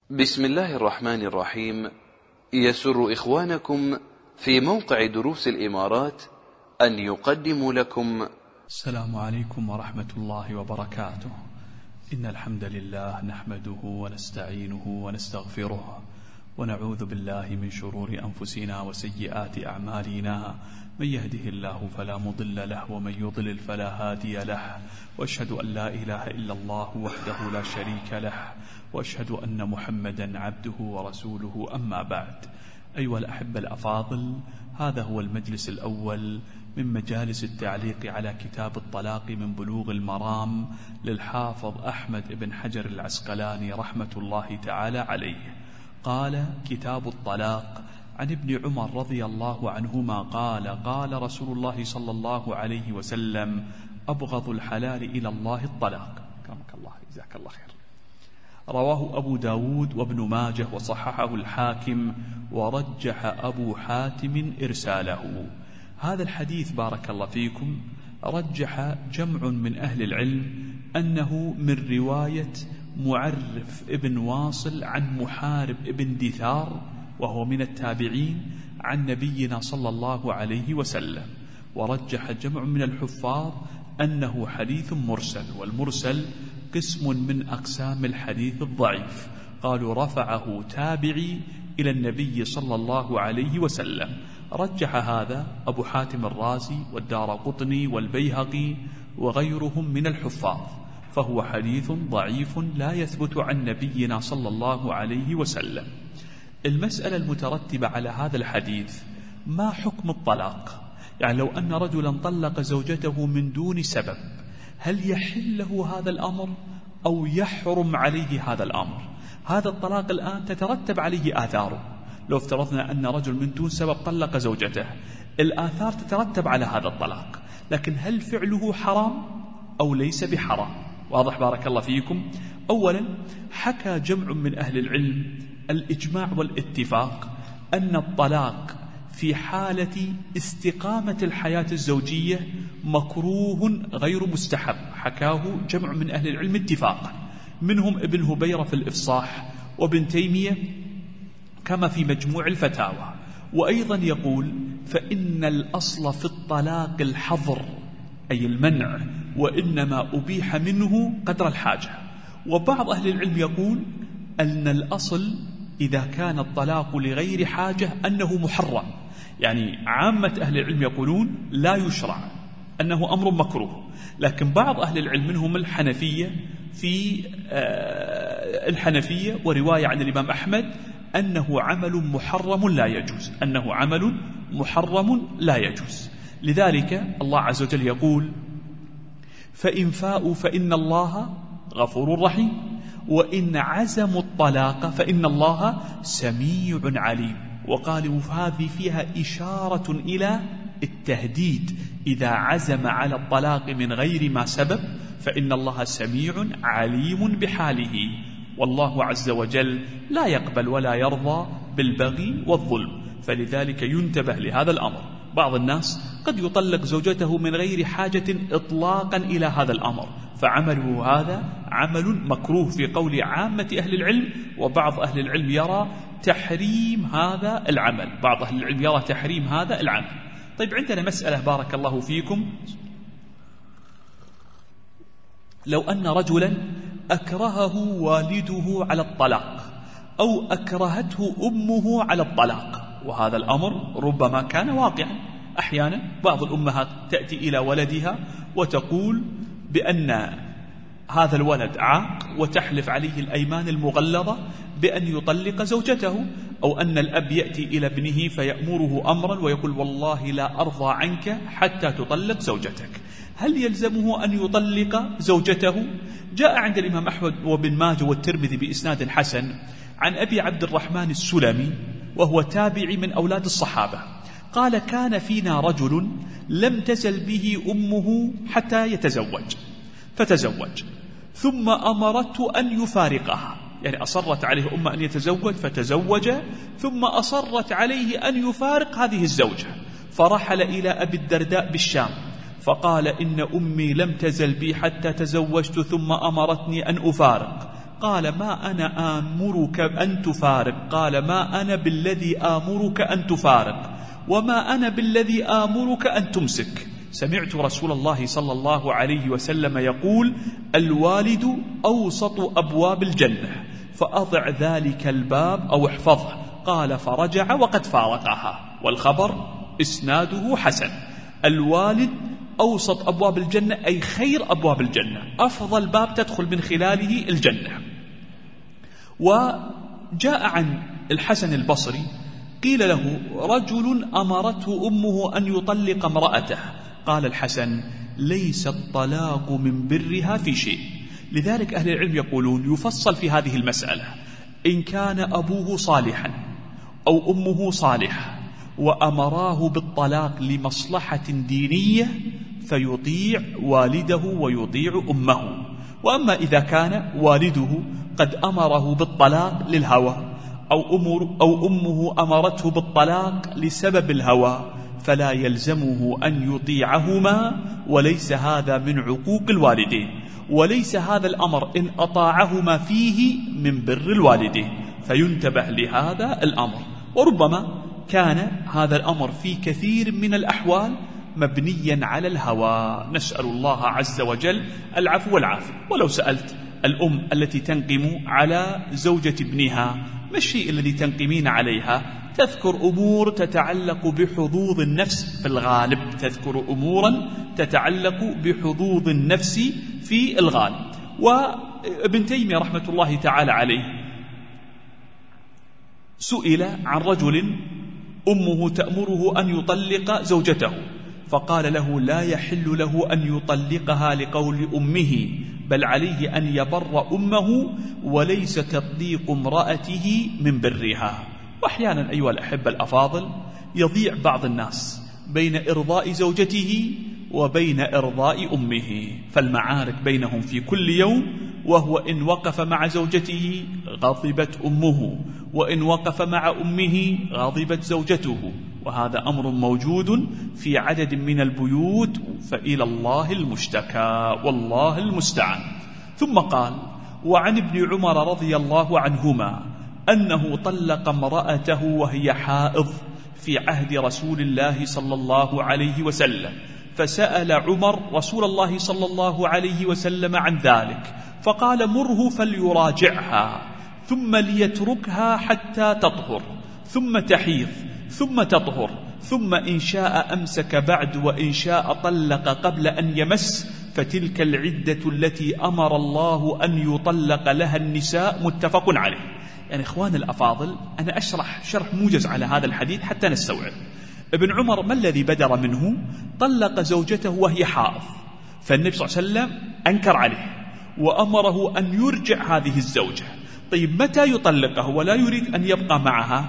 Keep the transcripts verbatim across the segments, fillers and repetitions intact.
بسم الله الرحمن الرحيم. يسر إخوانكم في موقع دروس الإمارات أن يقدموا لكم السلام عليكم ورحمة الله وبركاته. إن الحمد لله نحمده ونستعينه ونستغفره ونعوذ بالله من شرور أنفسنا وسيئات أعمالنا، من يهده الله فلا مضل له ومن يضلل فلا هادي له، وأشهد أن لا إله إلا الله وحده لا شريك له، وأشهد أن محمدا عبده ورسوله. أما بعد، أيها الأحبة الأفاضل، هذا هو المجلس الأول من مجالس التعليق على كتاب الطلاق من بلوغ المرام للحافظ أحمد بن حجر العسقلاني رحمة الله تعالى عليه. قال: كتاب الطلاق. عن ابن عمر رضي الله عنهما قال: قال رسول الله صلى الله عليه وسلم: أبغض الحلال إلى الله الطلاق. كرمك الله، جزاك الله خير. رواه أبو داود وابن ماجه وصححه الحاكم ورجح أبو حاتم إرساله. هذا الحديث بارك الله فيكم رجح جمع من أهل العلم أنه من رواية معرف ابن واصل عن محارب ابن دثار، وهو من التابعين، عن نبينا صلى الله عليه وسلم. ورجح جمع من الحفاظ أنه حديث مرسل، والمرسل قسم من أقسام الحديث الضعيف. قالوا رفعه تابعي إلى النبي صلى الله عليه وسلم. رجح هذا أبو حاتم الرازي والدارقطني والبيهقي وغيرهم من الحفاظ، فهو حديث ضعيف لا يثبت عن نبينا صلى الله عليه وسلم. المسألة المترتبة على هذا الحديث: ما حكم الطلاق؟ يعني لو أن رجلا طلق زوجته من دون سبب، هل يحل له هذا الأمر أو يحرم عليه هذا الأمر؟ هذا الطلاق الآن تترتب عليه آثاره. لو افترضنا أن رجل من دون سبب طلق زوجته، الآثار تترتب على هذا الطلاق، لكن هل فعله حرام أو ليس بحرام؟ واضح بارك الله فيكم. أولا، حكى جمع من أهل العلم الإجماع والاتفاق أن الطلاق في حالة استقامة الحياة الزوجية مكروه غير مستحب. حكاه جمع من أهل العلم اتفاقا، منهم ابن هبيرة في الإفصاح، وابن تيمية كما في مجموع الفتاوى. وأيضا يقول: فإن الأصل في الطلاق الحظر، أي المنع، وإنما أبيح منه قدر الحاجة. وبعض أهل العلم يقول أن الأصل إذا كان الطلاق لغير حاجة أنه محرم. يعني عامة أهل العلم يقولون لا يشرع، أنه أمر مكروه. لكن بعض أهل العلم منهم الحنفية في الحنفية ورواية عن الإمام أحمد أنه عمل محرم لا يجوز، أنه عمل محرم لا يجوز. لذلك الله عز وجل يقول: فإن فاءوا فإن الله غفور رحيم، وإن عزموا الطلاق فإن الله سميع عليم. وقالوا هذه فيها إشارة إلى التهديد: إذا عزم على الطلاق من غير ما سبب فإن الله سميع عليم بحاله. والله عز وجل لا يقبل ولا يرضى بالبغي والظلم، فلذلك ينتبه لهذا الأمر. بعض الناس قد يطلق زوجته من غير حاجة إطلاقا إلى هذا الأمر، فعمله هذا عمل مكروه في قول عامة أهل العلم. وبعض أهل العلم يرى تحريم هذا العمل، بعض أهل العلم يرى تحريم هذا العمل. طيب، عندنا مسألة بارك الله فيكم: لو أن رجلا أكرهه والده على الطلاق أو أكرهته أمه على الطلاق، وهذا الأمر ربما كان واقعا. أحيانا بعض الأمهات تأتي إلى ولدها وتقول بأن هذا الولد عاق، وتحلف عليه الأيمان المغلظة بأن يطلق زوجته. أو أن الأب يأتي إلى ابنه فيأمره أمرا ويقول: والله لا أرضى عنك حتى تطلق زوجتك. هل يلزمه أن يطلق زوجته؟ جاء عند الإمام أحمد وابن ماجه والترمذي بإسناد حسن عن أبي عبد الرحمن السلمي، وهو تابعي من أولاد الصحابة، قال: كان فينا رجل لم تزل به أمه حتى يتزوج، فتزوج، ثم أمرته أن يفارقها. يعني أصرت عليه أمه أن يتزوج فتزوج، ثم أصرت عليه أن يفارق هذه الزوجة، فرحل إلى أبي الدرداء بالشام فقال: إن أمي لم تزل بي حتى تزوجت ثم أمرتني أن أفارق. قال ما أنا آمرك أن تفارق، قال ما أنا بالذي آمرك أن تفارق، وما أنا بالذي آمرك أن تمسك. سمعت رسول الله صلى الله عليه وسلم يقول الوالد أوسط أبواب الجنة، فأضع ذلك الباب أو احفظه. قال فرجع وقد فارقها، والخبر إسناده حسن. الوالد أوسط أبواب الجنة أي خير أبواب الجنة، أفضل باب تدخل من خلاله الجنة. وجاء عن الحسن البصري قيل له رجل أمرته أمه أن يطلق امرأته، قال الحسن ليس الطلاق من برها في شيء. لذلك أهل العلم يقولون يفصل في هذه المسألة، إن كان أبوه صالحا أو أمه صالحة وأمراه بالطلاق لمصلحة دينية فيطيع والده ويطيع أمه. وأما إذا كان والده قد أمره بالطلاق للهوى أو, أمر أو أمه أمرته بالطلاق لسبب الهوى فلا يلزمه أن يطيعهما، وليس هذا من عقوق الوالدين، وليس هذا الأمر إن أطاعهما فيه من بر الوالدين، فينتبه لهذا الأمر. وربما كان هذا الأمر في كثير من الأحوال مبنيا على الهوى، نسأل الله عز وجل العفو والعافية. ولو سألت الأم التي تنقم على زوجة ابنها ما الشيء الذي تنقمين عليها؟ تذكر أمور تتعلق بحظوظ النفس في الغالب، تذكر أمورا تتعلق بحظوظ النفس في الغالب. وابن تيمية رحمة الله تعالى عليه سئل عن رجل أمه تأمره أن يطلق زوجته، فقال له لا يحل له أن يطلقها لقول أمه، بل عليه أن يبر أمه، وليس تطليق امرأته من برها. وأحيانا أيها الأحبة الأفاضل يضيع بعض الناس بين إرضاء زوجته وبين إرضاء أمه، فالمعارك بينهم في كل يوم، وهو إن وقف مع زوجته غضبت أمه، وإن وقف مع أمه غضبت زوجته، وهذا أمر موجود في عدد من البيوت، فإلى الله المشتكى والله المستعان. ثم قال وعن ابن عمر رضي الله عنهما أنه طلق امرأته وهي حائض في عهد رسول الله صلى الله عليه وسلم، فسأل عمر رسول الله صلى الله عليه وسلم عن ذلك، فقال مره فليراجعها ثم ليتركها حتى تطهر ثم تحيض ثم تطهر، ثم إن شاء أمسك بعد وإن شاء طلق قبل أن يمس، فتلك العدة التي أمر الله أن يطلق لها النساء. متفق عليه. يعني إخوان الأفاضل أنا أشرح شرح موجز على هذا الحديث حتى نستوعب. ابن عمر ما الذي بدر منه؟ طلق زوجته وهي حائض، فالنبي صلى الله عليه وسلم أنكر عليه وأمره أن يرجع هذه الزوجة. طيب متى يطلقه ولا يريد أن يبقى معها؟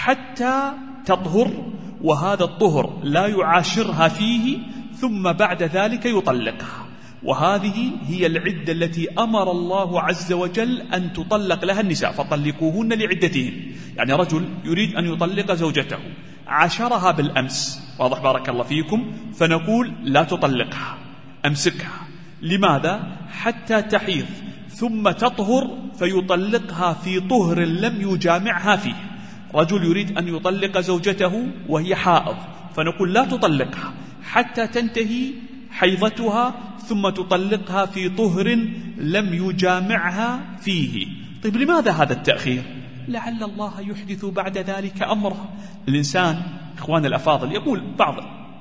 حتى تطهر، وهذا الطهر لا يعاشرها فيه، ثم بعد ذلك يطلقها. وهذه هي العدة التي أمر الله عز وجل أن تطلق لها النساء، فطلقوهن لعدتهن. يعني رجل يريد أن يطلق زوجته عاشرها بالأمس، واضح بارك الله فيكم، فنقول لا تطلقها، أمسكها. لماذا؟ حتى تحيض ثم تطهر فيطلقها في طهر لم يجامعها فيه. رجل يريد أن يطلق زوجته وهي حائض، فنقول لا تطلقها حتى تنتهي حيضتها ثم تطلقها في طهر لم يجامعها فيه. طيب لماذا هذا التأخير؟ لعل الله يحدث بعد ذلك أمره. الإنسان إخوان الأفاضل يقول بعض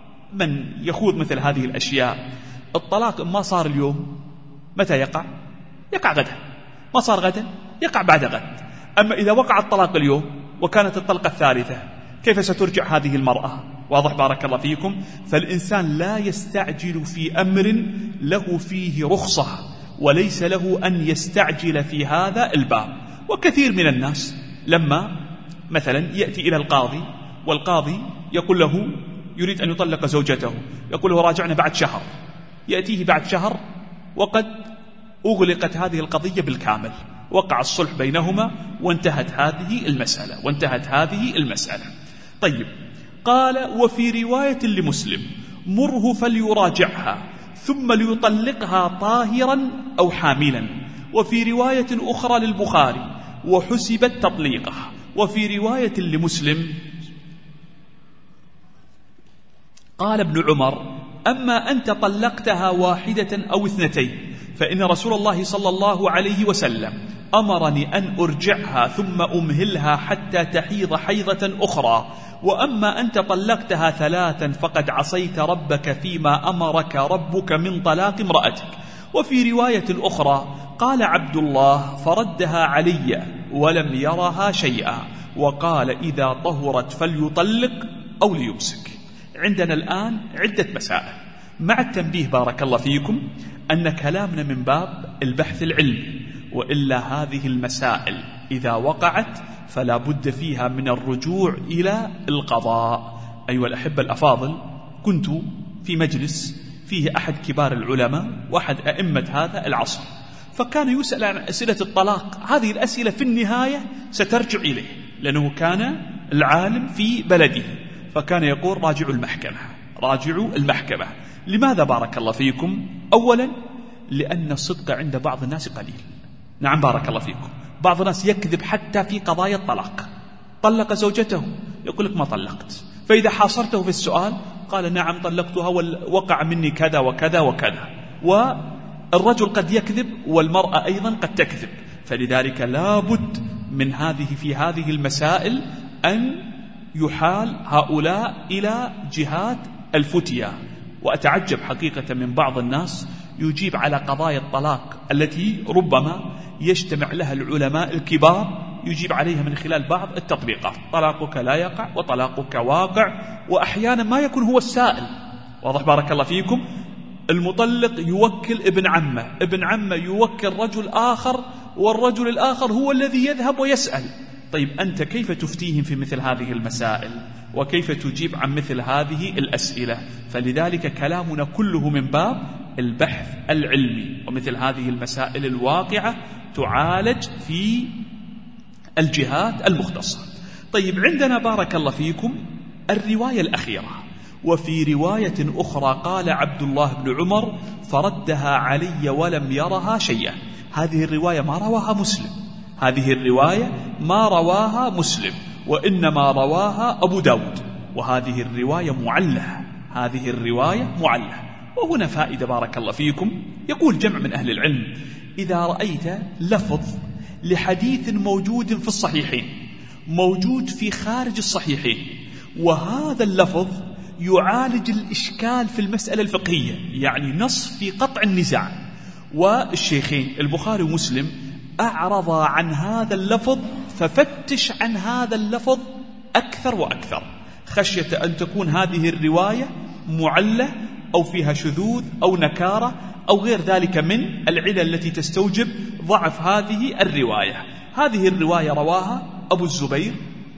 من يخوض مثل هذه الأشياء، الطلاق ما صار اليوم متى يقع؟ يقع غدا. ما صار غدا يقع بعد غد. أما إذا وقع الطلاق اليوم وكانت الطلقة الثالثة كيف سترجع هذه المرأة؟ واضح بارك الله فيكم. فالإنسان لا يستعجل في أمر له فيه رخصة، وليس له أن يستعجل في هذا الباب. وكثير من الناس لما مثلا يأتي إلى القاضي والقاضي يقول له يريد أن يطلق زوجته، يقول له راجعنا بعد شهر، يأتيه بعد شهر وقد أغلقت هذه القضية بالكامل، وقع الصلح بينهما وانتهت هذه المسألة وانتهت هذه المسألة. طيب قال وفي رواية لمسلم مره فليراجعها ثم ليطلقها طاهرا أو حاملا، وفي رواية أخرى للبخاري وحسبت تطليقه. وفي رواية لمسلم قال ابن عمر: أما أنت طلقتها واحدة أو اثنتين فإن رسول الله صلى الله عليه وسلم أمرني أن أرجعها ثم أمهلها حتى تحيض حيضة أخرى، وأما أنت طلقتها ثلاثا فقد عصيت ربك فيما أمرك ربك من طلاق امرأتك. وفي رواية أخرى قال عبد الله: فردها علي ولم يرها شيئا، وقال: إذا طهرت فليطلق أو ليمسك. عندنا الآن عدة مسائل، مع التنبيه بارك الله فيكم أن كلامنا من باب البحث العلمي، وإلا هذه المسائل إذا وقعت فلا بد فيها من الرجوع إلى القضاء. أيها الأحبة الأفاضل، كنت في مجلس فيه أحد كبار العلماء وأحد أئمة هذا العصر، فكان يسأل عن أسئلة الطلاق. هذه الأسئلة في النهاية سترجع إليه، لأنه كان العالم في بلده، فكان يقول: راجعوا المحكمة، راجعوا المحكمة. لماذا بارك الله فيكم؟ أولا لأن الصدق عند بعض الناس قليل. نعم بارك الله فيكم، بعض الناس يكذب حتى في قضايا الطلاق. طلق زوجته يقول لك ما طلقت، فإذا حاصرته في السؤال قال: نعم طلقتها ووقع مني كذا وكذا وكذا. والرجل قد يكذب والمرأة أيضا قد تكذب، فلذلك لابد من هذه في هذه المسائل أن يحال هؤلاء إلى جهات الفتية. وأتعجب حقيقة من بعض الناس يجيب على قضايا الطلاق التي ربما يجتمع لها العلماء الكبار، يجيب عليها من خلال بعض التطبيقات: طلاقك لا يقع وطلاقك واقع، وأحيانا ما يكون هو السائل. واضح بارك الله فيكم؟ المطلق يوكل ابن عمه، ابن عمه يوكل رجل آخر، والرجل الآخر هو الذي يذهب ويسأل. طيب أنت كيف تفتيهم في مثل هذه المسائل؟ وكيف تجيب عن مثل هذه الأسئلة؟ فلذلك كلامنا كله من باب البحث العلمي، ومثل هذه المسائل الواقعة تعالج في الجهات المختصة. طيب عندنا بارك الله فيكم الرواية الأخيرة. وفي رواية أخرى قال عبد الله بن عمر: فردها علي ولم يرها شيئا. هذه الرواية ما رواها مسلم، هذه الرواية ما رواها مسلم، وإنما رواها أبو داود، وهذه الرواية معلة، هذه الرواية معلة. وهنا فائدة بارك الله فيكم. يقول جمع من أهل العلم: إذا رأيت لفظ لحديث موجود في الصحيحين موجود في خارج الصحيحين، وهذا اللفظ يعالج الإشكال في المسألة الفقهية، يعني نص في قطع النزاع، والشيخين البخاري ومسلم أعرضا عن هذا اللفظ، ففتش عن هذا اللفظ أكثر وأكثر، خشية أن تكون هذه الرواية معلة أو فيها شذوذ أو نكارة أو غير ذلك من العلل التي تستوجب ضعف هذه الرواية. هذه الرواية رواها أبو الزبير.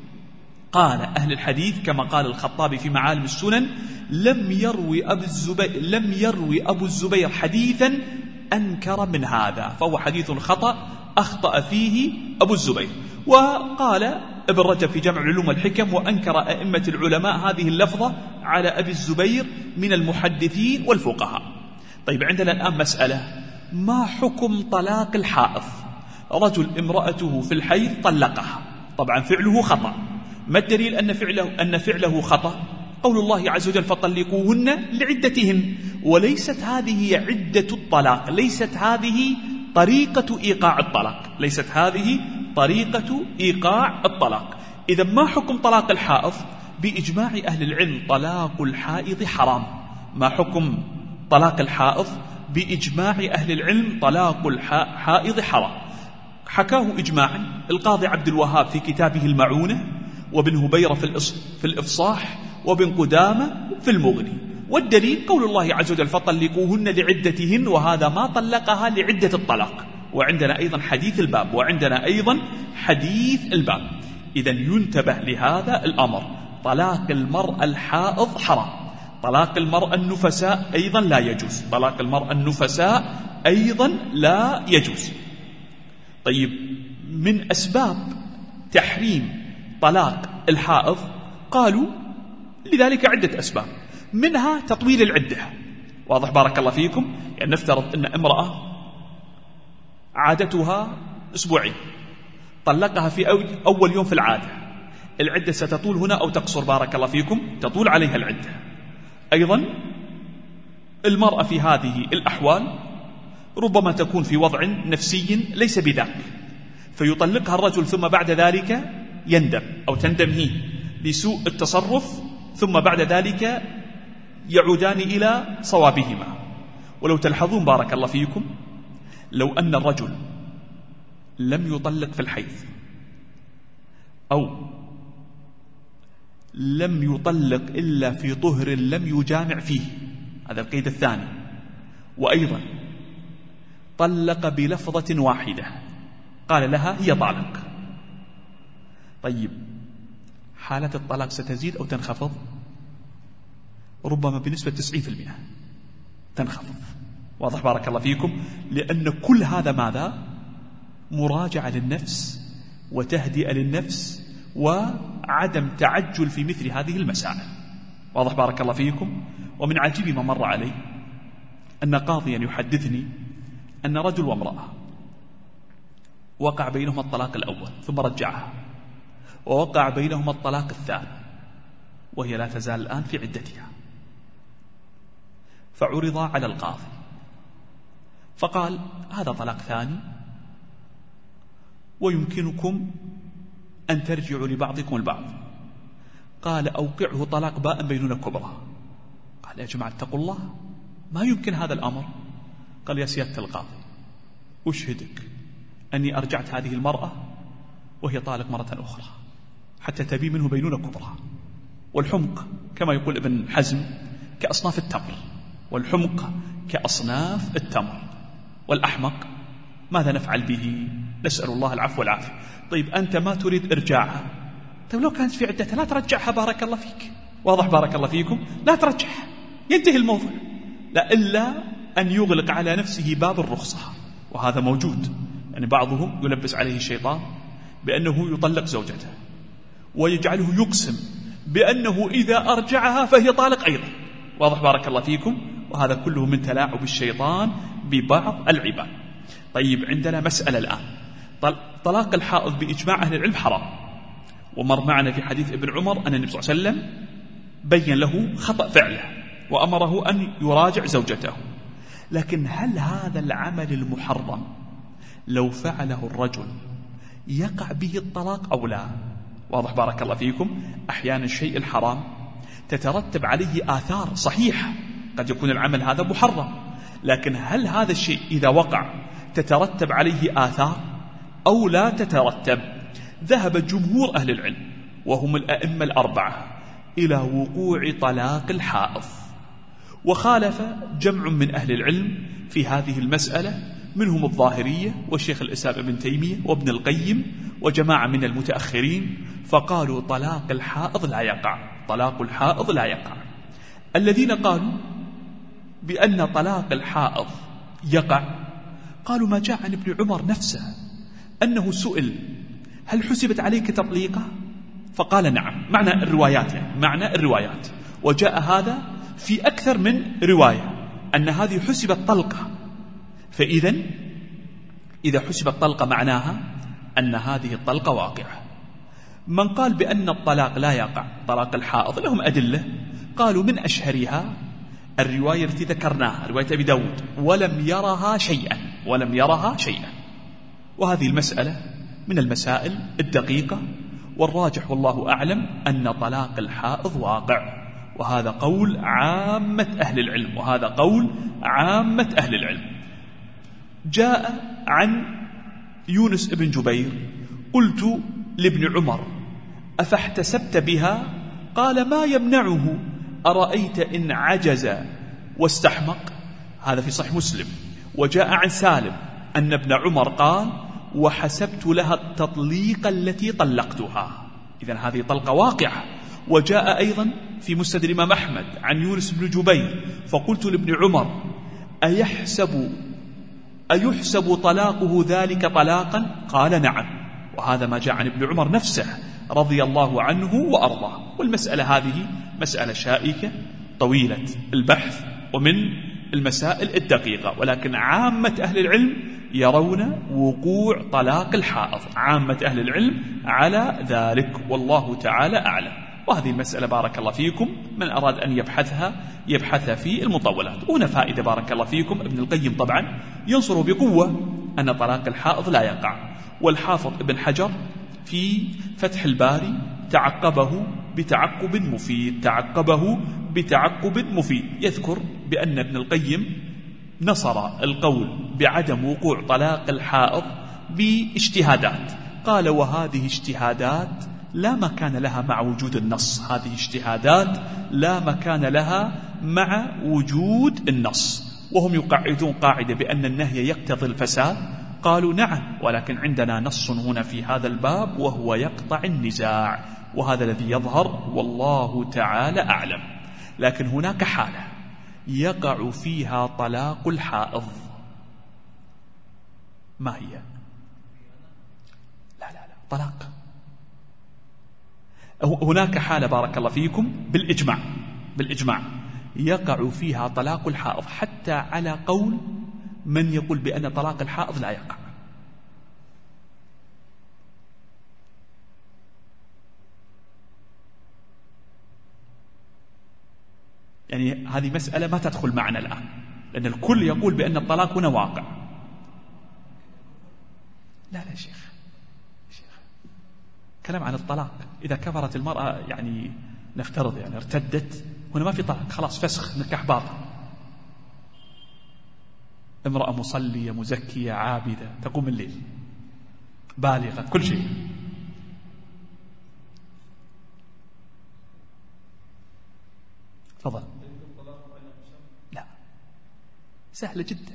قال أهل الحديث كما قال الخطابي في معالم السنن: لم يروي أبو الزبير, لم يروي أبو الزبير حديثا أنكر من هذا، فهو حديث خطأ أخطأ فيه أبو الزبير. وقال ابن رجب في جمع العلوم والحكم: وأنكر أئمة العلماء هذه اللفظة على أبي الزبير من المحدثين والفقهاء. طيب عندنا الآن مسألة: ما حكم طلاق الحائض؟ رجل امرأته في الحيض طلقها، طبعا فعله خطأ. ما الدليل أن فعله, أن فعله خطأ؟ قول الله عز وجل: فطلقوهن لعدتهن. وليست هذه عدة الطلاق، ليست هذه طريقة إيقاع الطلاق، ليست هذه طريقة إيقاع الطلاق. إذا ما حكم طلاق الحائض؟ بإجماع أهل العلم طلاق الحائض حرام. ما حكم طلاق الحائض؟ بإجماع أهل العلم طلاق الحائض حرام. حكاه إجماعا القاضي عبد الوهاب في كتابه المعونة، وابن هبيرة في الإفصاح، وابن قدامة في المغني. والدليل قول الله عز وجل: فطلقوهن لعدتهن، وهذا ما طلقها لعدة الطلاق. وعندنا أيضا حديث الباب، وعندنا أيضا حديث الباب. إذن ينتبه لهذا الأمر. طلاق المرأة الحائض حرام، طلاق المرأة النفساء أيضا لا يجوز، طلاق المرأة النفساء أيضا لا يجوز. طيب من أسباب تحريم طلاق الحائض قالوا لذلك عدة أسباب، منها تطويل العدة. واضح بارك الله فيكم؟ يعني نفترض أن امرأة عادتها أسبوعين، طلقها في أول يوم في العادة، العدة ستطول هنا أو تقصر؟ بارك الله فيكم، تطول عليها العدة. أيضا المرأة في هذه الأحوال ربما تكون في وضع نفسي ليس بذاك، فيطلقها الرجل ثم بعد ذلك يندم أو تندم هي لسوء التصرف، ثم بعد ذلك يعودان إلى صوابهما. ولو تلحظون بارك الله فيكم، لو أن الرجل لم يطلق في الحيض أو لم يطلق إلا في طهر لم يجامع فيه، هذا القيد الثاني، وأيضا طلق بلفظة واحدة قال لها هي طالق، طيب حالة الطلاق ستزيد أو تنخفض؟ ربما بنسبة تسعين بالمئة تنخفض. واضح بارك الله فيكم؟ لأن كل هذا ماذا؟ مراجعة للنفس وتهدئة للنفس وعدم تعجل في مثل هذه المسائل. واضح بارك الله فيكم؟ ومن عجيب ما مر علي أن قاضيا يحدثني أن رجل وامرأة وقع بينهما الطلاق الأول ثم رجعها، ووقع بينهما الطلاق الثاني وهي لا تزال الآن في عدتها، فعرض على القاضي فقال هذا طلاق ثاني ويمكنكم أن ترجعوا لبعضكم البعض. قال أوقعه طلاق باء بيننا كبرى. قال يا جماعة اتقوا الله، ما يمكن هذا الأمر. قال يا سيادة القاضي أشهدك أني أرجعت هذه المرأة وهي طالق مرة أخرى حتى تبي منه بينونة كبرى. والحمق كما يقول ابن حزم كأصناف التمر، والحمق كأصناف التمر، والأحمق ماذا نفعل به؟ نسأل الله العفو والعافية. طيب أنت ما تريد إرجاعها، طيب لو كانت في عدتها لا ترجعها بارك الله فيك. واضح بارك الله فيكم؟ لا ترجعها، ينتهي الموضوع، لا إلا أن يغلق على نفسه باب الرخصة، وهذا موجود. يعني بعضهم يلبس عليه الشيطان بأنه يطلق زوجته ويجعله يقسم بأنه إذا أرجعها فهي طالق أيضا. واضح بارك الله فيكم؟ وهذا كله من تلاعب الشيطان ببعض العباد. طيب عندنا مسألة الآن، طلاق الحائض بإجماع أهل العلم حرام، ومر معنا في حديث ابن عمر أن النبي صلى الله عليه وسلم بين له خطأ فعله وأمره أن يراجع زوجته. لكن هل هذا العمل المحرم لو فعله الرجل يقع به الطلاق أو لا؟ واضح بارك الله فيكم؟ أحيانا الشيء الحرام تترتب عليه آثار صحيحة، قد يكون العمل هذا محرم، لكن هل هذا الشيء إذا وقع تترتب عليه آثار أو لا تترتب؟ ذهب جمهور أهل العلم وهم الأئمة الأربعة إلى وقوع طلاق الحائض، وخالف جمع من أهل العلم في هذه المسألة، منهم الظاهرية والشيخ الإسلام ابن تيمية وابن القيم وجماعة من المتأخرين، فقالوا طلاق الحائض لا يقع، طلاق الحائض لا يقع. الذين قالوا بأن طلاق الحائض يقع قالوا ما جاء عن ابن عمر نفسه أنه سئل هل حسبت عليك تطليقة؟ فقال نعم، معنى الروايات يعني معنى الروايات، وجاء هذا في أكثر من رواية أن هذه حسبت طلقة. فإذا إذا حسبت طلقة معناها أن هذه الطلقة واقعة. من قال بأن الطلاق لا يقع طلاق الحائض لهم أدلة، قالوا من أشهرها الرواية التي ذكرناها رواية أبي داود ولم يرها شيئا ولم يرها شيئا. وهذه المسألة من المسائل الدقيقة، والراجح والله أعلم أن طلاق الحائض واقع، وهذا قول عامة أهل العلم، وهذا قول عامة أهل العلم. جاء عن يونس بن جبير قلت لابن عمر أفاحتسبت بها؟ قال ما يمنعه، أرأيت إن عجز واستحمق؟ هذا في صحيح مسلم. وجاء عن سالم أن ابن عمر قال وحسبت لها التطليق التي طلقتها. إذن هذه طلقة واقعة. وجاء أيضا في مسند الإمام أحمد عن يونس بن جبير فقلت لابن عمر أيحسب أيحسب طلاقه ذلك طلاقا؟ قال نعم. وهذا ما جاء عن ابن عمر نفسه رضي الله عنه وأرضاه. والمسألة هذه مسألة شائكة طويلة البحث، ومن المسائل الدقيقة، ولكن عامة أهل العلم يرون وقوع طلاق الحائض، عامة أهل العلم على ذلك، والله تعالى أعلم. وهذه المسألة بارك الله فيكم من أراد أن يبحثها يبحثها في المطولات. هنا فائدة بارك الله فيكم، ابن القيم طبعا ينصر بقوة أن طلاق الحائض لا يقع، والحافظ ابن حجر في فتح الباري تعقبه بتعقب مفيد تعقبه بتعقب مفيد يذكر بأن ابن القيم نصر القول بعدم وقوع طلاق الحائض باجتهادات، قال وهذه اجتهادات لا مكان لها مع وجود النص، هذه اجتهادات لا مكان لها مع وجود النص. وهم يقعدون قاعدة بأن النهي يقتضي الفساد، قالوا نعم، ولكن عندنا نص هنا في هذا الباب وهو يقطع النزاع، وهذا الذي يظهر والله تعالى أعلم. لكن هناك حالة يقع فيها طلاق الحائض، ما هي؟ لا لا لا طلاق. هناك حالة بارك الله فيكم بالإجماع بالإجماع يقع فيها طلاق الحائض، حتى على قول من يقول بأن طلاق الحائض لا يقع. يعني هذه مسألة ما تدخل معنا الآن، لأن الكل يقول بأن الطلاق هنا واقع. لا لا شيخ شيخ كلام عن الطلاق، إذا كفرت المرأة يعني نفترض يعني ارتدت، هنا ما في طلاق، خلاص فسخ، نكاح باطل. امرأة مصلية مزكية عابدة تقوم الليل بالغة كل شيء، تفضل. لا سهلة جدا،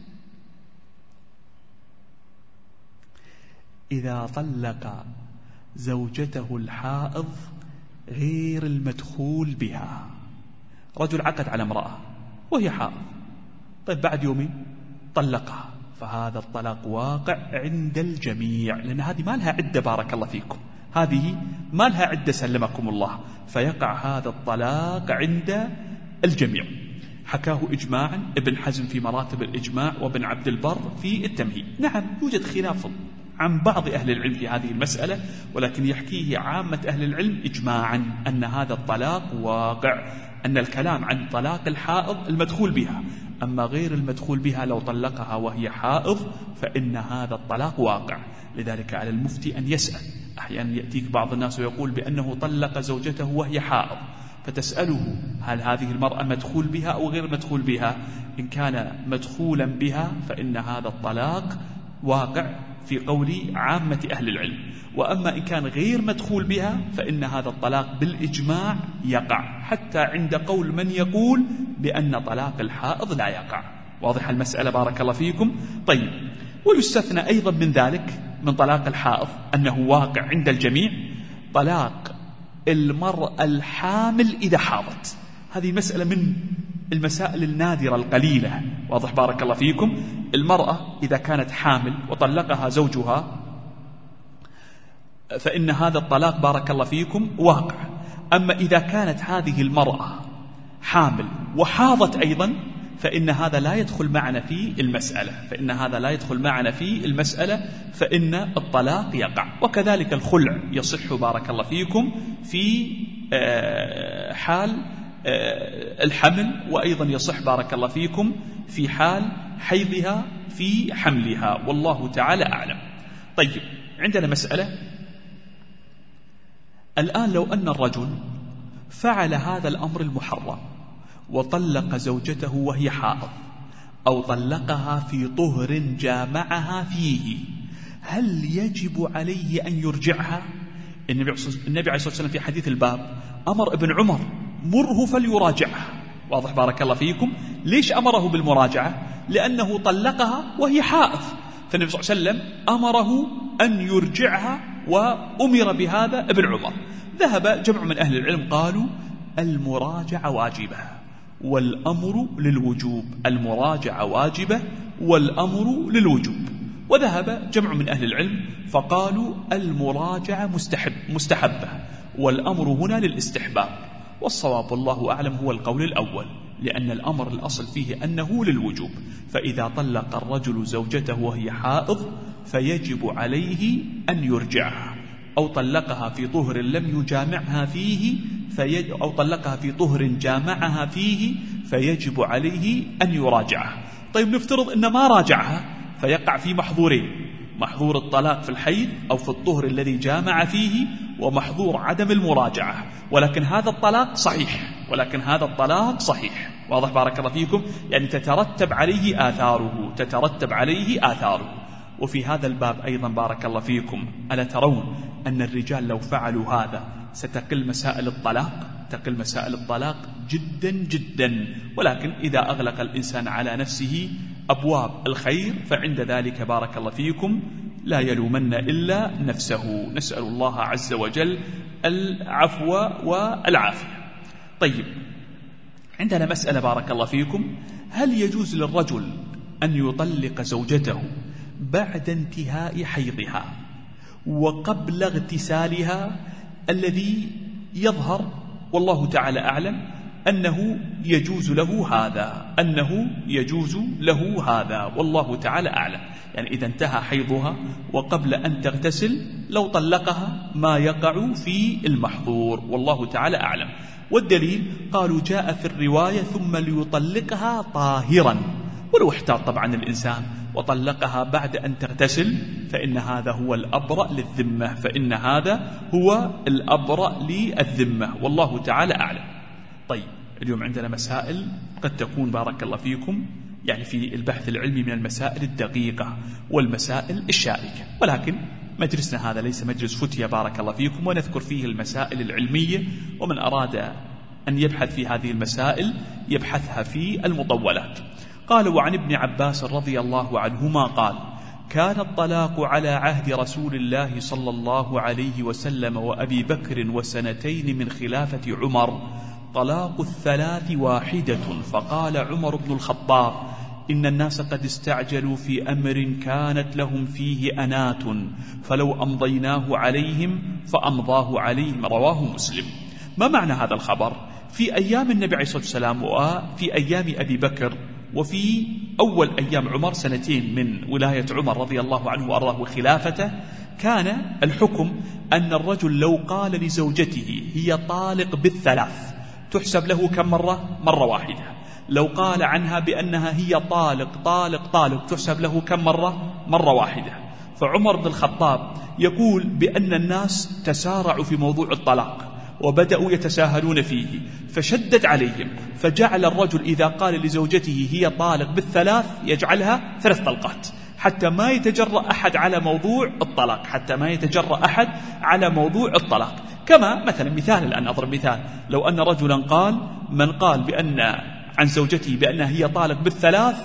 إذا طلق زوجته الحائض غير المدخول بها، رجل عقد على امرأة وهي حائض، طيب بعد يومين طلقها، فهذا الطلاق واقع عند الجميع، لأن هذه ما لها عدة بارك الله فيكم، هذه ما لها عدة سلمكم الله، فيقع هذا الطلاق عند الجميع. حكاه إجماعا ابن حزم في مراتب الإجماع، وابن عبد البر في التمهيد. نعم يوجد خلاف عن بعض أهل العلم في هذه المسألة، ولكن يحكيه عامة أهل العلم إجماعا أن هذا الطلاق واقع، أن الكلام عن طلاق الحائض المدخول بها، أما غير المدخول بها لو طلقها وهي حائض فإن هذا الطلاق واقع. لذلك على المفتي أن يسأل، أحيانا يأتيك بعض الناس ويقول بأنه طلق زوجته وهي حائض، فتسأله هل هذه المرأة مدخول بها أو غير مدخول بها؟ إن كان مدخولا بها فإن هذا الطلاق واقع في قول عامة أهل العلم، وأما إن كان غير مدخول بها فإن هذا الطلاق بالإجماع يقع، حتى عند قول من يقول بأن طلاق الحائض لا يقع. واضح المسألة بارك الله فيكم؟ طيب، ويستثنى أيضا من ذلك من طلاق الحائض أنه واقع عند الجميع طلاق المرأة الحامل إذا حاضت. هذه مسألة من المسائل النادرة القليلة. واضح بارك الله فيكم؟ المرأة إذا كانت حامل وطلقها زوجها فإن هذا الطلاق بارك الله فيكم واقع. أما إذا كانت هذه المرأة حامل وحاضت أيضا فإن هذا لا يدخل معنا في المسألة فإن هذا لا يدخل معنا في المسألة فإن الطلاق يقع. وكذلك الخلع يصح بارك الله فيكم في حال الحمل، وأيضا يصح بارك الله فيكم في حال حيضها في حملها، والله تعالى أعلم. طيب، عندنا مسألة الآن، لو أن الرجل فعل هذا الأمر المحرم وطلق زوجته وهي حائض، أو طلقها في طهر جامعها فيه، هل يجب عليه أن يرجعها؟ النبي عليه الصلاة والسلام في حديث الباب أمر ابن عمر مره فليراجعها. واضح بارك الله فيكم؟ ليش أمره بالمراجعة؟ لأنه طلقها وهي حائض، فالنبي صلى الله عليه وسلم أمره أن يرجعها، وأمر بهذا ابن عمر. ذهب جمع من أهل العلم قالوا المراجعة واجبة والأمر للوجوب، المراجعة واجبة والأمر للوجوب. وذهب جمع من أهل العلم فقالوا المراجعة مستحب مستحبة والأمر هنا للاستحباب. والصواب والله أعلم هو القول الأول، لأن الأمر الأصل فيه أنه للوجوب. فإذا طلق الرجل زوجته وهي حائض فيجب عليه أن يرجعها، أو طلقها في طهر لم يجامعها فيه في أو طلقها في طهر جامعها فيه فيجب عليه أن يراجعها. طيب نفترض أن ما راجعها، فيقع في محظورين: محظور الطلاق في الحيض أو في الطهر الذي جامع فيه، ومحظور عدم المراجعة. ولكن هذا الطلاق صحيح ولكن هذا الطلاق صحيح واضح بارك الله فيكم؟ يعني تترتب عليه آثاره تترتب عليه آثاره. وفي هذا الباب أيضا بارك الله فيكم، ألا ترون أن الرجال لو فعلوا هذا ستقل مسائل الطلاق تقل مسائل الطلاق جدا جدا. ولكن إذا أغلق الإنسان على نفسه أبواب الخير فعند ذلك بارك الله فيكم لا يلومن إلا نفسه. نسأل الله عز وجل العفو والعافية. طيب، عندنا مسألة بارك الله فيكم: هل يجوز للرجل أن يطلق زوجته بعد انتهاء حيضها وقبل اغتسالها؟ الذي يظهر والله تعالى أعلم أنه يجوز له هذا أنه يجوز له هذا والله تعالى أعلم. يعني إذا انتهى حيضها وقبل أن تغتسل لو طلقها ما يقع في المحظور والله تعالى أعلم. والدليل قالوا جاء في الرواية: ثم ليطلقها طاهرا. ولو احتاط طبعا الإنسان وطلقها بعد أن تغتسل فإن هذا هو الأبرأ للذمة فإن هذا هو الأبرأ للذمة والله تعالى أعلم. طيب، اليوم عندنا مسائل قد تكون بارك الله فيكم يعني في البحث العلمي من المسائل الدقيقة والمسائل الشائكة، ولكن مجلسنا هذا ليس مجلس فتية بارك الله فيكم، ونذكر فيه المسائل العلمية، ومن أراد أن يبحث في هذه المسائل يبحثها في المطولات. قال: وعن ابن عباس رضي الله عنهما قال: كان الطلاق على عهد رسول الله صلى الله عليه وسلم وأبي بكر وسنتين من خلافة عمر طلاق الثلاث واحدة. فقال عمر بن الخطاب: إن الناس قد استعجلوا في أمر كانت لهم فيه أنات، فلو أمضيناه عليهم فأمضاه عليهم. رواه مسلم. ما معنى هذا الخبر؟ في أيام النبي عليه الصلاة والسلام وفي أيام أبي بكر وفي أول أيام عمر سنتين من ولاية عمر رضي الله عنه وأرضاه وخلافته، كان الحكم أن الرجل لو قال لزوجته هي طالق بالثلاث تحسب له كم مرة؟ مرة واحدة. لو قال عنها بأنها هي طالق طالق طالق تحسب له كم مرة؟ مرة واحدة. فعمر بن الخطاب يقول بأن الناس تسارعوا في موضوع الطلاق وبدأوا يتساهلون فيه، فشدد عليهم، فجعل الرجل إذا قال لزوجته هي طالق بالثلاث يجعلها ثلاث طلقات، حتى ما يتجرأ أحد على موضوع الطلاق حتى ما يتجرأ أحد على موضوع الطلاق. كما مثلا مثال الآن أضرب مثال: لو أن رجلا قال من قال بأن عن زوجته بأنها هي طالق بالثلاث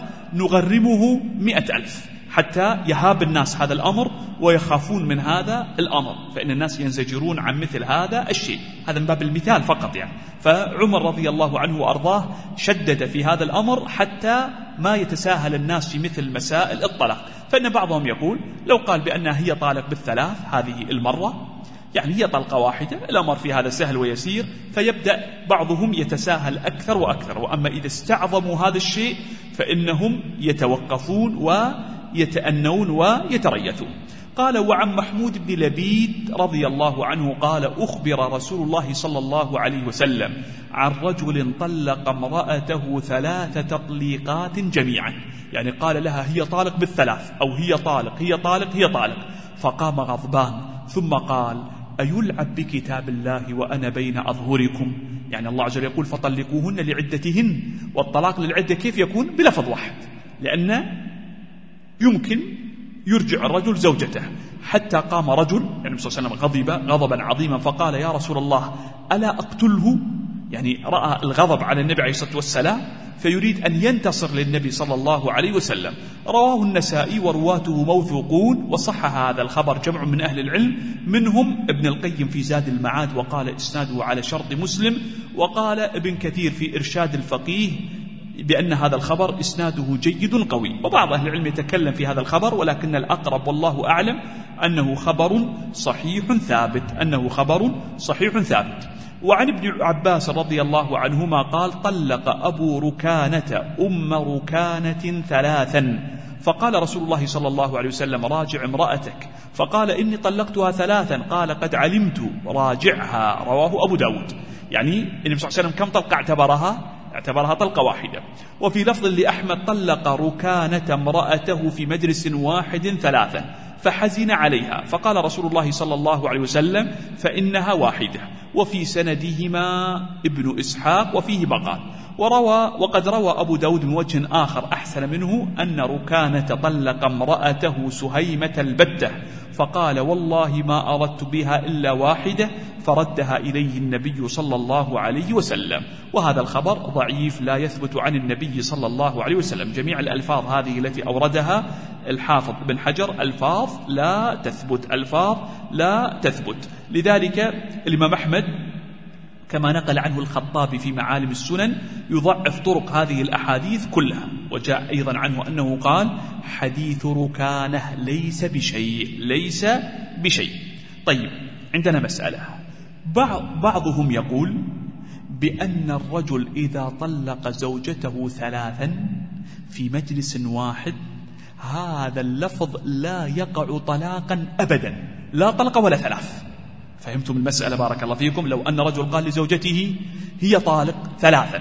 نغرمه مئة ألف، حتى يهاب الناس هذا الأمر ويخافون من هذا الأمر، فإن الناس ينزجرون عن مثل هذا الشيء. هذا من باب المثال فقط يعني. فعمر رضي الله عنه وأرضاه شدد في هذا الأمر حتى ما يتساهل الناس في مثل مسائل الطلاق. فإن بعضهم يقول لو قال بأنها هي طالق بالثلاث هذه المرة يعني هي طلقة واحدة، الأمر في هذا سهل ويسير، فيبدأ بعضهم يتساهل أكثر وأكثر. وأما إذا استعظموا هذا الشيء فإنهم يتوقفون ويتأنون ويتريثون. قال: وعن محمود بن لبيد رضي الله عنه قال: أخبر رسول الله صلى الله عليه وسلم عن رجل طلق امرأته ثلاث تطليقات جميعا، يعني قال لها هي طالق بالثلاث أو هي طالق هي طالق هي طالق، فقام غضبان ثم قال: أيلعب بكتاب الله وأنا بين أظهركم؟ يعني الله عز وجل يقول: فطلقوهن لعدتهن، والطلاق للعدة كيف يكون؟ بلفظ واحد، لأن يمكن يرجع الرجل زوجته. حتى قام رجل يعني صلى الله عليه وسلم غضب غضبا عظيما فقال: يا رسول الله ألا أقتله؟ يعني رأى الغضب على النبي عليه الصلاة والسلام فيريد أن ينتصر للنبي صلى الله عليه وسلم. رواه النسائي ورواته موثوقون، وصحح هذا الخبر جمع من أهل العلم منهم ابن القيم في زاد المعاد وقال إسناده على شرط مسلم، وقال ابن كثير في إرشاد الفقيه بأن هذا الخبر إسناده جيد قوي. وبعض أهل العلم يتكلم في هذا الخبر، ولكن الأقرب والله أعلم أنه خبر صحيح ثابت أنه خبر صحيح ثابت. وعن ابن عباس رضي الله عنهما قال طلق أبو ركانة أم ركانة ثلاثا، فقال رسول الله صلى الله عليه وسلم راجع امرأتك، فقال إني طلقتها ثلاثا، قال قد علمت راجعها، رواه أبو داود. يعني النبي صلى الله عليه وسلم كم طلقة اعتبرها؟ اعتبرها طلقة واحدة. وفي لفظ لأحمد طلق ركانة امرأته في مجلس واحد ثلاثا فحزن عليها، فقال رسول الله صلى الله عليه وسلم فإنها واحدة. وفي سندهما ابن إسحاق وفيه بقال. وروى وقد روى أبو داود من وجه آخر أحسن منه أن ركانة طلق امرأته سهيمة البتة فقال والله ما أردت بها إلا واحدة، فردها إليه النبي صلى الله عليه وسلم. وهذا الخبر ضعيف لا يثبت عن النبي صلى الله عليه وسلم. جميع الألفاظ هذه التي أوردها الحافظ بن حجر ألفاظ لا تثبت، ألفاظ لا تثبت. لذلك الإمام أحمد كما نقل عنه الخطابي في معالم السنن يضعف طرق هذه الأحاديث كلها. وجاء أيضا عنه أنه قال حديث ركانه ليس بشيء، ليس بشيء. طيب عندنا مسألة، بعض بعضهم يقول بأن الرجل إذا طلق زوجته ثلاثا في مجلس واحد هذا اللفظ لا يقع طلاقا أبدا، لا طلق ولا ثلاث. فهمتم المسألة بارك الله فيكم؟ لو أن رجل قال لزوجته هي طالق ثلاثا،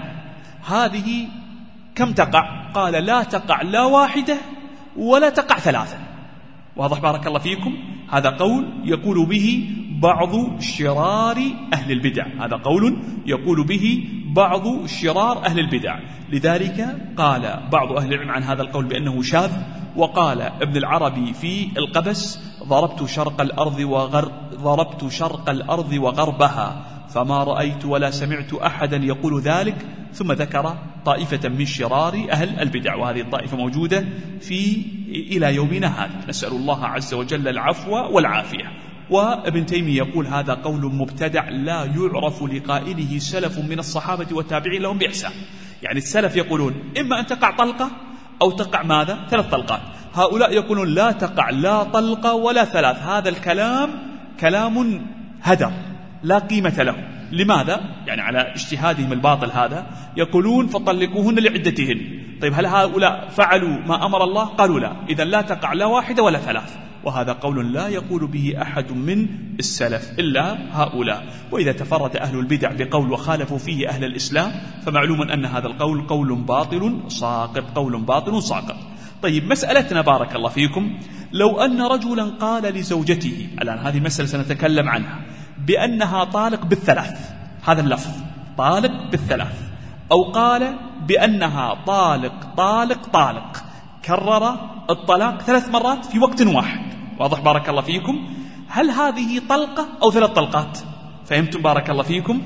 هذه كم تقع؟ قال لا تقع لا واحدة ولا تقع ثلاثا. واضح بارك الله فيكم؟ هذا قول يقول به بعض شرار أهل البدع، هذا قول يقول به بعض شرار أهل البدع. لذلك قال بعض أهل العلم عن هذا القول بأنه شاذ. وقال ابن العربي في القبس ضربت شرق الأرض وغرب ضربت شرق الأرض وغربها فما رأيت ولا سمعت أحدا يقول ذلك، ثم ذكر طائفة من شرار أهل البدع، وهذه الطائفة موجودة في إلى يومنا هذا، نسأل الله عز وجل العفو والعافية. وابن تيمية يقول هذا قول مبتدع لا يعرف لقائله سلف من الصحابة والتابعين لهم بإحسان. يعني السلف يقولون إما أن تقع طلقة أو تقع ماذا؟ ثلاث طلقات. هؤلاء يقولون لا تقع لا طلقة ولا ثلاث. هذا الكلام كلام هدر لا قيمة له. لماذا؟ يعني على اجتهادهم الباطل هذا يقولون فطلقوهن لعدتهن. طيب هل هؤلاء فعلوا ما أمر الله؟ قالوا لا، إذن لا تقع لا واحدة ولا ثلاث. وهذا قول لا يقول به أحد من السلف إلا هؤلاء. وإذا تفرد أهل البدع بقول وخالفوا فيه أهل الإسلام فمعلوم أن هذا القول قول باطل ساقط، قول باطل ساقط. طيب مسألتنا بارك الله فيكم، لو أن رجلا قال لزوجته، الآن هذه مسألة سنتكلم عنها، بأنها طالق بالثلاث، هذا اللفظ طالق بالثلاث، أو قال بأنها طالق طالق طالق، كرر الطلاق ثلاث مرات في وقت واحد. واضح بارك الله فيكم؟ هل هذه طلقة أو ثلاث طلقات؟ فهمتم بارك الله فيكم؟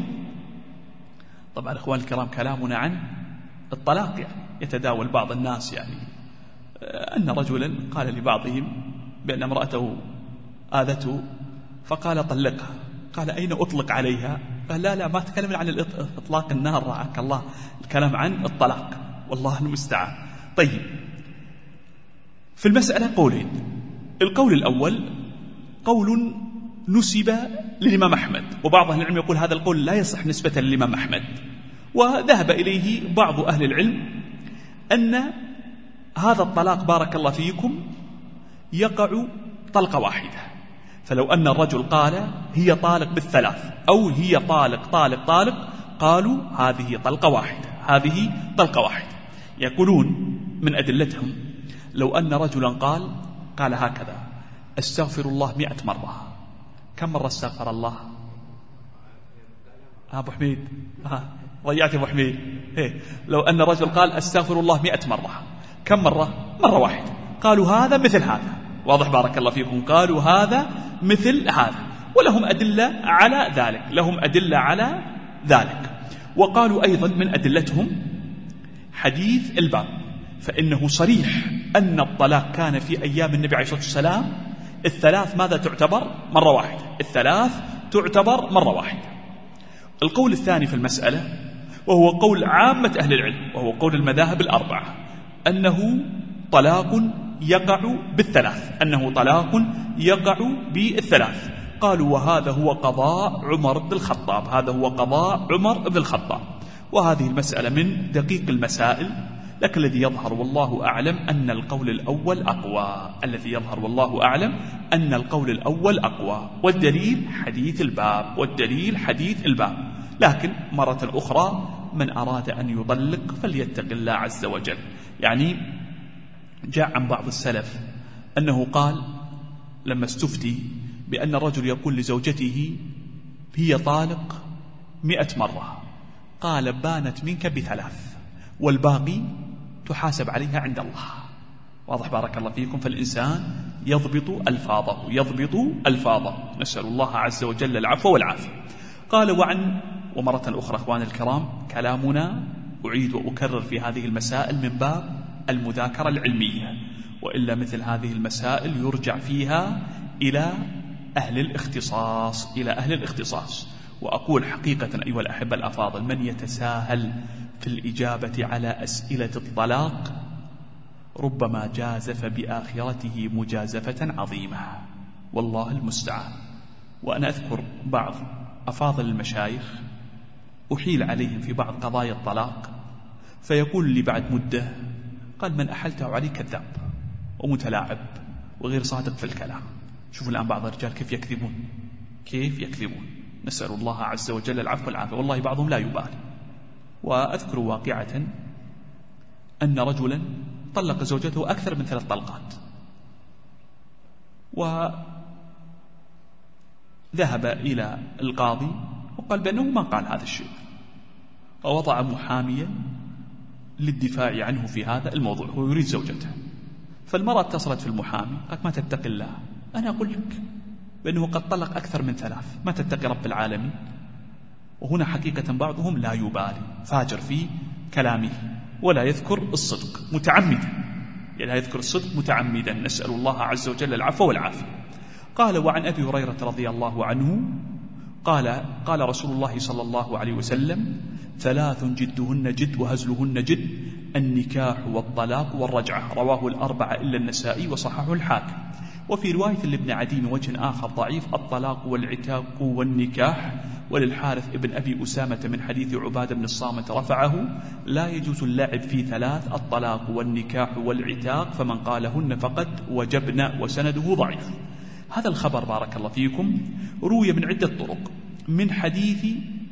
طبعا أخوان الكرام كلامنا عن الطلاق يعني يتداول بعض الناس يعني أن رجلا قال لبعضهم بأن امرأته آذته فقال طلقها، قال أين أطلق عليها؟ قال لا لا ما تكلم عن إطلاق النار رعاك الله، الكلام عن الطلاق، والله المستعان. طيب في المسألة قولين، القول الأول قول نسب للإمام أحمد، وبعض أهل العلم يقول هذا القول لا يصح نسبة للإمام أحمد، وذهب إليه بعض أهل العلم أن هذا الطلاق بارك الله فيكم يقع طلقة واحدة. فلو أن الرجل قال هي طالق بالثلاث أو هي طالق طالق طالق قالوا هذه طلقة واحدة، هذه طلقة واحدة. يقولون من أدلتهم لو أن رجلا قال قال هكذا استغفر الله مئة مرة، كم مرة استغفر الله؟ أبو حميد ها ضيعت أبو حميد. إيه. لو أن رجل قال استغفر الله مئة مرة، كم مرة؟ مرة واحدة. قالوا هذا مثل هذا. واضح بارك الله فيكم؟ قالوا هذا مثل هذا، ولهم أدلة على ذلك، لهم أدلة على ذلك. وقالوا أيضا من أدلتهم حديث الباب، فإنه صريح أن الطلاق كان في أيام النبي عليه الصلاة والسلام الثلاث ماذا تعتبر؟ مرة واحدة، الثلاث تعتبر مرة واحدة. القول الثاني في المسألة وهو قول عامة أهل العلم وهو قول المذاهب الأربعة أنه طلاق يقع بالثلاث، أنه طلاق يقع بالثلاث. قالوا وهذا هو قضاء عمر بن الخطاب، هذا هو قضاء عمر بن الخطاب. وهذه المسألة من دقيق المسائل، لكن الذي يظهر والله أعلم أن القول الأول أقوى، الذي يظهر والله أعلم أن القول الأول أقوى، والدليل حديث الباب، والدليل حديث الباب. لكن مرة أخرى من أراد أن يضلق فليتق الله عز وجل. يعني جاء عن بعض السلف أنه قال لما استفتي بأن الرجل يقول لزوجته هي طالق مئة مرة، قال بانت منك بثلاث والباقي تحاسب عليها عند الله. واضح بارك الله فيكم. فالإنسان يضبط ألفاظه، يضبط ألفاظه، نسأل الله عز وجل العفو والعافية. قال وعن ومرة أخرى أخوان الكرام كلامنا أعيد وأكرر في هذه المسائل من باب المذاكرة العلمية، وإلا مثل هذه المسائل يرجع فيها إلى أهل الاختصاص، إلى أهل الاختصاص. وأقول حقيقة أيها الأحبة الأفاضل، من يتساهل في الإجابة على أسئلة الطلاق ربما جازف بآخرته مجازفة عظيمة، والله المستعان. وأنا أذكر بعض أفاضل المشايخ أحيل عليهم في بعض قضايا الطلاق، فيقول لي بعد مدة قال من أحلته عليه كذاب ومتلاعب وغير صادق في الكلام. شوفوا الآن بعض الرجال كيف يكذبون، كيف يكذبون، نسأل الله عز وجل العفو والعافية. والله بعضهم لا يبالي. وأذكر واقعة أن رجلا طلق زوجته أكثر من ثلاث طلقات، وذهب إلى القاضي وقال بأنه ما قال هذا الشيء، ووضع محاميا للدفاع عنه في هذا الموضوع، هو يريد زوجته. فالمرأة اتصلت في المحامي قالت ما تتقي الله، أنا أقول لك بأنه قد طلق أكثر من ثلاث، ما تتقي رب العالمين. وهنا حقيقة بعضهم لا يبالي، فاجر في كلامه ولا يذكر الصدق متعمدا، لا يذكر الصدق متعمدا، نسأل الله عز وجل العفو والعافية. قال وعن أبي هريرة رضي الله عنه قال قال رسول الله صلى الله عليه وسلم ثلاث جدهن جد وهزلهن جد، النكاح والطلاق والرجعة، رواه الأربعة إلا النسائي وصححه الحاكم. وفي رواية لابن عدي من وجه آخر ضعيف الطلاق والعتاق والنكاح. وللحارث ابن أبي أسامة من حديث عبادة بن الصامت رفعه لا يجوز اللعب في ثلاث، الطلاق والنكاح والعتاق، فمن قالهن فقد وجبن، وسنده ضعيف. هذا الخبر بارك الله فيكم روي من عدة طرق من حديث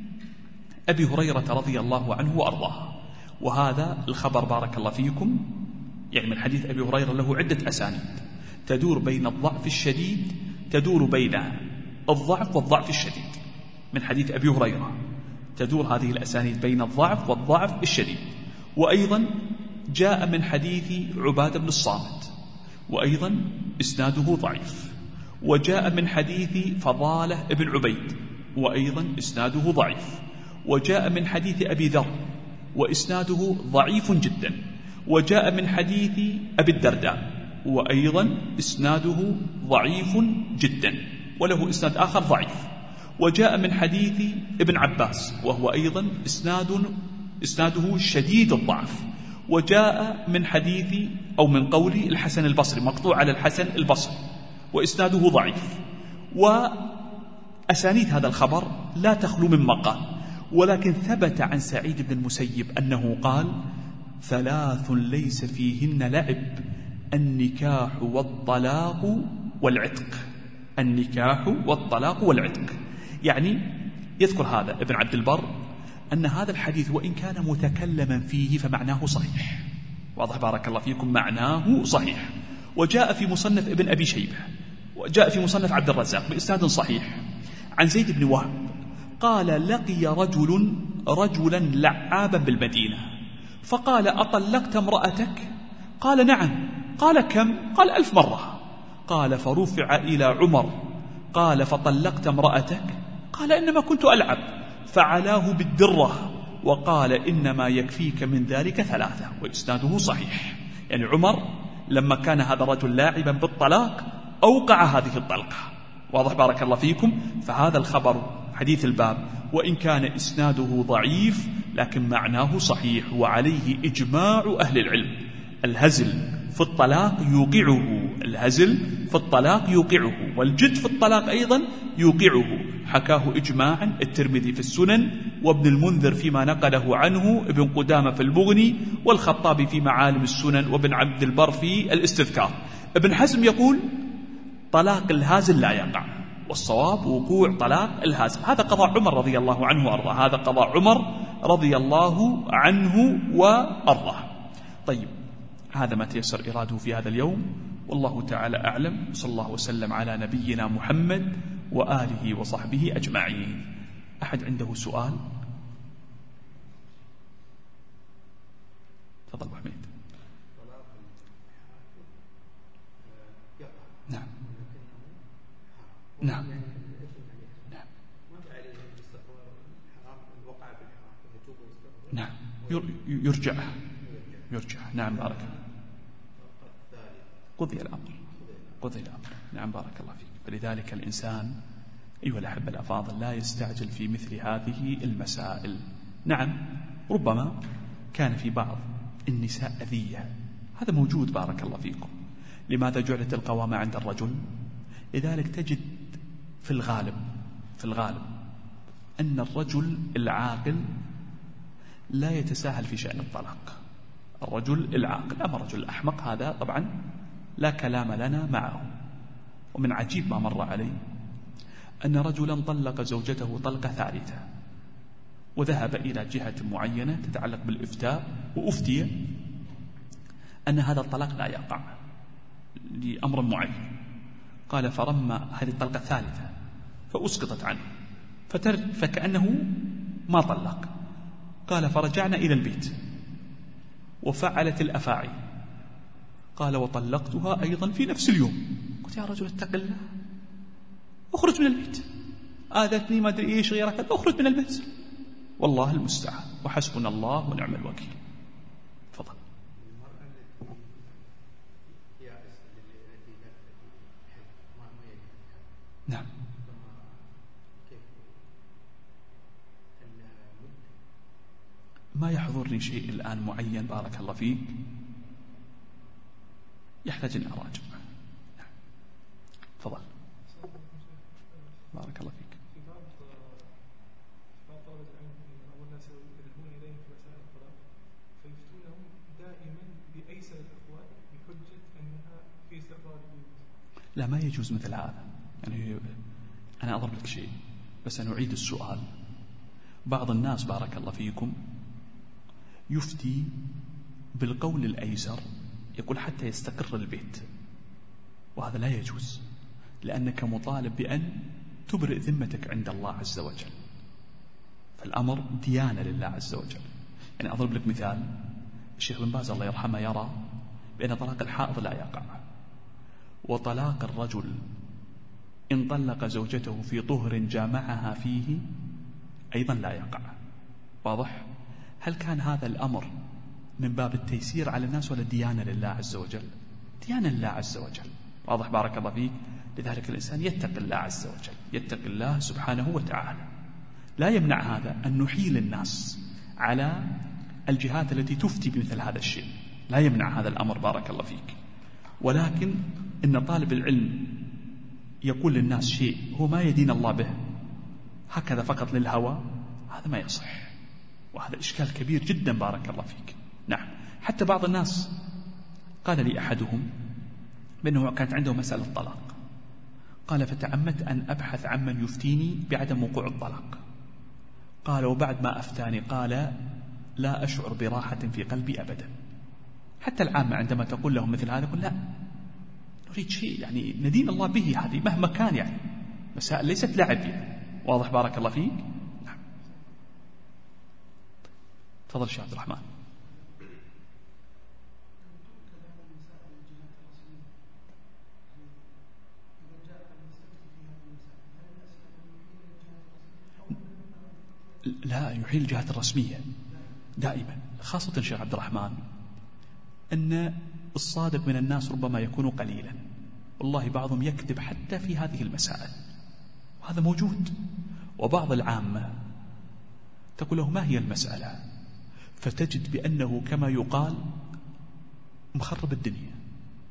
أبي هريرة رضي الله عنه وأرضاه، وهذا الخبر بارك الله فيكم يعني من حديث أبي هريرة له عدة أسانيد تدور بين الضعف الشديد، تدور بين الضعف والضعف الشديد. من حديث أبي هريرة تدور هذه الأسانيد بين الضعف والضعف الشديد. وأيضا جاء من حديث عبادة بن الصامت وأيضا إسناده ضعيف. وجاء من حديث فضالة بن عبيد وأيضا إسناده ضعيف. وجاء من حديث أبي ذر وإسناده ضعيف جدا. وجاء من حديث أبي الدرداء وأيضا إسناده ضعيف جدا وله إسناد آخر ضعيف. وجاء من حديث ابن عباس وهو أيضا إسناد إسناده شديد الضعف. وجاء من حديث أو من قول الحسن البصري مقطوع على الحسن البصري وإسناده ضعيف. وأسانيد هذا الخبر لا تخلو من مقال، ولكن ثبت عن سعيد بن المسيب أنه قال ثلاث ليس فيهن لعب، النكاح والطلاق والعتق، النكاح والطلاق والعتق. يعني يذكر هذا ابن عبد البر أن هذا الحديث وإن كان متكلما فيه فمعناه صحيح. واضح بارك الله فيكم، معناه صحيح. وجاء في مصنف ابن أبي شيبة وجاء في مصنف عبد الرزاق بإسناد صحيح عن زيد بن وهب قال لقي رجل رجلا لعابا بالمدينة فقال أطلقت امرأتك؟ قال نعم. قال كم؟ قال ألف مرة. قال فرفع إلى عمر قال فطلقت امرأتك؟ قال إنما كنت ألعب. فعلاه بالدرة وقال إنما يكفيك من ذلك ثلاثة، وإسناده صحيح. يعني عمر لما كان هذا الرجل لاعبا بالطلاق أوقع هذه الطلقة. واضح بارك الله فيكم. فهذا الخبر حديث الباب وإن كان إسناده ضعيف لكن معناه صحيح، وعليه إجماع أهل العلم. الهزل في الطلاق يوقعه الهزل في الطلاق يوقعه، والجد في الطلاق أيضا يوقعه. حكاه إجماعا الترمذي في السنن، وابن المنذر فيما نقله عنه، ابن قدامة في المغني، والخطابي في معالم السنن، وابن عبد البر في الاستذكار. ابن حزم يقول طلاق الهازل لا يقع، والصواب وقوع طلاق الهازل. هذا قضاء عمر رضي الله عنه وأرضاه، هذا قضاء عمر رضي الله عنه وأرضاه. طيب، هذا ما تيسر إراده في هذا اليوم، والله تعالى أعلم. صلى الله وسلم على نبينا محمد وآله وصحبه أجمعين. أحد عنده سؤال؟ تفضل أبو حميد. نعم نعم نعم يرجع يرجع نعم بارك الله. قضي الأمر قضي الأمر نعم بارك الله فيك. فلذلك الإنسان أيها الأحبة الأفاضل لا يستعجل في مثل هذه المسائل. نعم ربما كان في بعض النساء أذية، هذا موجود بارك الله فيكم. لماذا جعلت القوامة عند الرجل؟ لذلك تجد في الغالب في الغالب أن الرجل العاقل لا يتساهل في شأن الطلاق. الرجل العاقل، أما الرجل الأحمق هذا طبعا لا كلام لنا معه. ومن عجيب ما مر علي أن رجلا طلق زوجته طلقة ثالثة، وذهب إلى جهة معينة تتعلق بالإفتاء، وأفتي أن هذا الطلاق لا يقع لأمر معين. قال فرمى هذه الطلقة الثالثة فأسقطت عنه، فتر فكأنه ما طلق. قال فرجعنا إلى البيت وفعلت الأفاعي. قال وطلقتها أيضا في نفس اليوم. قلت يا رجل اتق الله، اخرج من البيت، آذتني ما أدري إيش غيرك، اخرج من البيت. والله المستعان، وحسبنا الله ونعم الوكيل. تفضل. نعم. ما يحضرني شيء الآن معين بارك الله فيك، يحتاج أن أراجع. نعم. تفضل. بارك الله فيك. لا، ما يجوز مثل هذا. يعني أنا أضرب لك شيء بس أنا أعيد السؤال. بعض الناس بارك الله فيكم يفتي بالقول الأيسر، يقول حتى يستقر البيت، وهذا لا يجوز، لأنك مطالب بأن تبرئ ذمتك عند الله عز وجل. فالأمر ديانة لله عز وجل. يعني أضرب لك مثال، الشيخ بن باز الله يرحمه يرى بأن طلاق الحائض لا يقع، وطلاق الرجل إن طلق زوجته في طهر جامعها فيه أيضا لا يقع. واضح؟ هل كان هذا الأمر من باب التيسير على الناس ولا ديانة لله عز وجل؟ ديانة لله عز وجل. واضح بارك الله فيك. لذلك الإنسان يتق الله عز وجل، يتق الله سبحانه وتعالى. لا يمنع هذا أن نحيل الناس على الجهات التي تفتي بمثل هذا الشيء، لا يمنع هذا الأمر بارك الله فيك. ولكن إن طالب العلم يقول للناس شيء هو ما يدين الله به هكذا فقط للهوى، هذا ما يصح، وهذا إشكال كبير جدا بارك الله فيك. نعم. حتى بعض الناس قال لي أحدهم بأنه كانت عنده مسألة طلاق، قال فتعمدت أن أبحث عمن يفتيني بعدم وقوع الطلاق. قال وبعد ما أفتاني قال لا أشعر براحة في قلبي أبدا. حتى العامة عندما تقول لهم مثل هذا يقول لا، نريد شيء يعني ندين الله به، هذه مهما كان يعني مسائل ليست لعب يعني. واضح بارك الله فيك. نعم. تفضل شيخ عبد الرحمن. لا، يحيل الجهات الرسمية دائما، خاصة شيخ عبد الرحمن أن الصادق من الناس ربما يكون قليلا، والله بعضهم يكذب حتى في هذه المسائل، وهذا موجود. وبعض العامة تقول له ما هي المسألة، فتجد بأنه كما يقال مخرب الدنيا،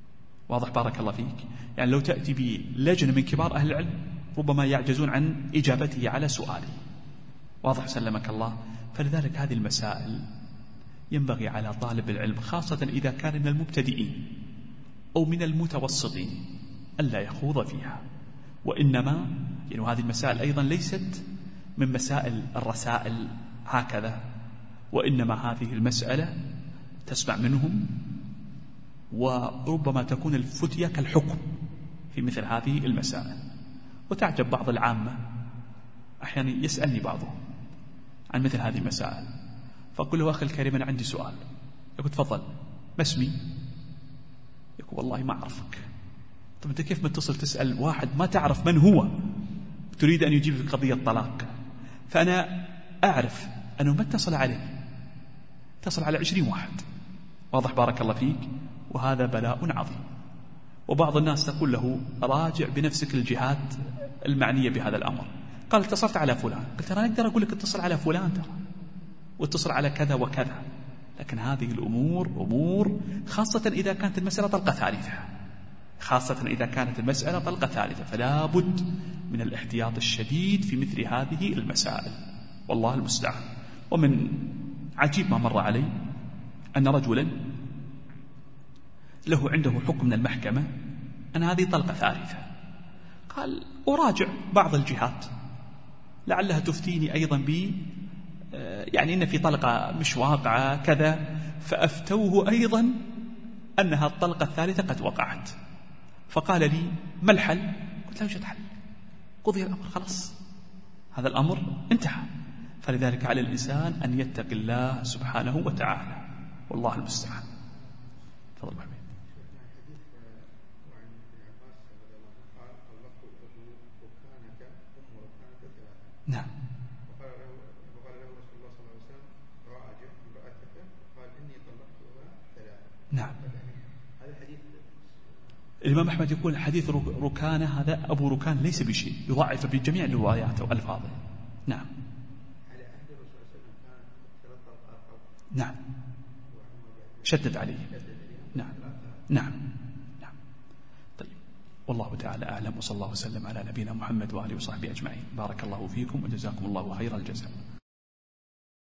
واضح بارك الله فيك؟ يعني لو تأتي بلجنة من كبار أهل العلم ربما يعجزون عن إجابته على سؤاله. واضح سلمك الله؟ فلذلك هذه المسائل ينبغي على طالب العلم خاصة إذا كان من المبتدئين أو من المتوسطين ألا يخوض فيها، وإنما يعني هذه المسائل أيضا ليست من مسائل الرسائل هكذا، وإنما هذه المسألة تسمع منهم وربما تكون الفتية كالحكم في مثل هذه المسائل. وتعجب بعض العامة أحيانا يسألني بعضهم عن مثل هذه المسائل، فأقول له أخي الكريم أنا عندي سؤال. يقول تفضل، ما اسمي؟ يقول والله ما أعرفك. طب أنت كيف متصل تسأل واحد ما تعرف من هو تريد أن يجيب في قضية طلاق؟ فأنا أعرف أنه ما اتصل عليه، اتصل على عشرين واحد. واضح بارك الله فيك؟ وهذا بلاء عظيم. وبعض الناس تقول له راجع بنفسك الجهات المعنية بهذا الأمر. قال اتصلت على فلان. قلت أنا أقدر أقول لك اتصل على فلان ترى، واتصل على كذا وكذا، لكن هذه الأمور أمور خاصة إذا كانت المسألة طلقة ثالثة، خاصة إذا كانت المسألة طلقة ثالثة فلا بد من الاحتياط الشديد في مثل هذه المسائل، والله المستعان. ومن عجيب ما مر علي أن رجلا له عنده حكم من المحكمة أن هذه طلقة ثالثة. قال أراجع بعض الجهات لعلها تفتيني أيضا بي يعني إن في طلقة مش واقعة كذا، فأفتوه أيضا أنها الطلقة الثالثة قد وقعت. فقال لي ما الحل؟ قلت لا يوجد حل، قضي الأمر خلاص، هذا الأمر انتهى. فلذلك على الإنسان أن يتقي الله سبحانه وتعالى، والله المستعان. تفضل محمد. نعم. نعم. الإمام أحمد يقول حديث ركانة هذا أبو ركان ليس بشيء، يضعف بجميع الروايات وألفاظه. نعم. نعم. شدد عليه. نعم. نعم. نعم. طيب، والله تعالى أعلم، وصلى الله وسلم على نبينا محمد وآله وصحبه أجمعين. بارك الله فيكم وجزاكم الله خير الجزاء.